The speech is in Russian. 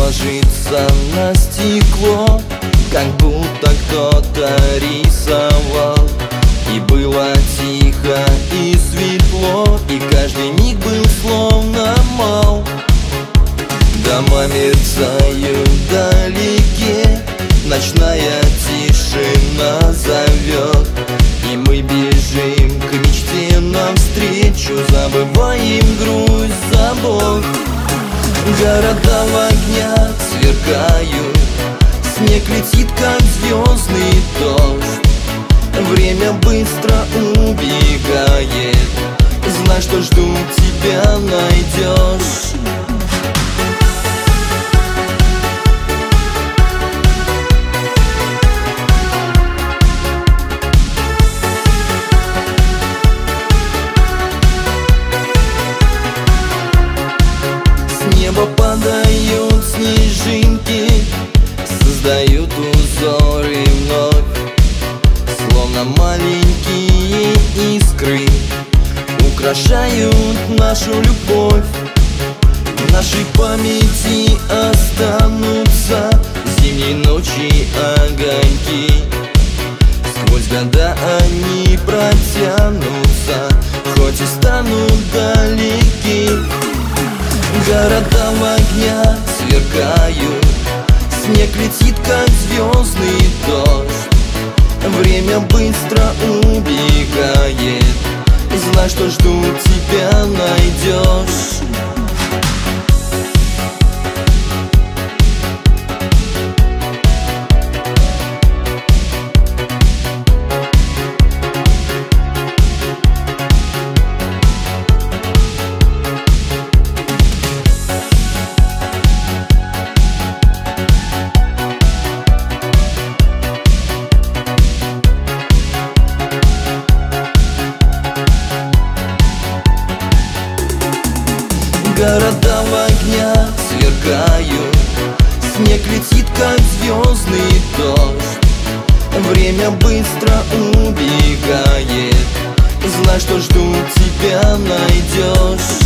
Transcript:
ложится на стекло, как будто кто-то рисовал. И было тихо и светло, и каждый миг был словно мал. Дома мерцают вдалеке, ночная тишина зовет, и мы бежим к мечте навстречу, забываем грусть, забот. Города в огнях сверкают, снег летит, как звездный дождь. Время быстро убегает, знай, что жду тебя найдешь. С неба падают снежинки, создают узоры вновь, словно маленькие искры, украшают нашу любовь. В нашей памяти останутся зимней ночи огоньки, сквозь года они протянутся, хоть и станут далеки. Города в огнях сверкают, снег летит, как звездный дождь. Время быстро убегает, знай, что жду тебя найдешь. Города в огнях сверкают, снег летит, как звездный дождь. Время быстро убегает, знай, что жду тебя найдешь.